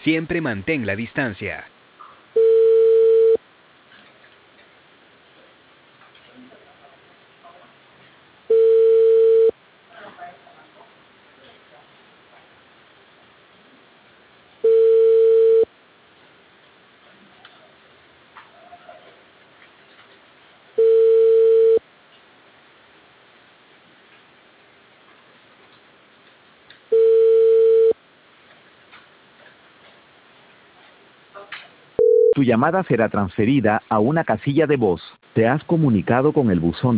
Siempre mantén la distancia. Tu llamada será transferida a una casilla de voz. Te has comunicado con el buzón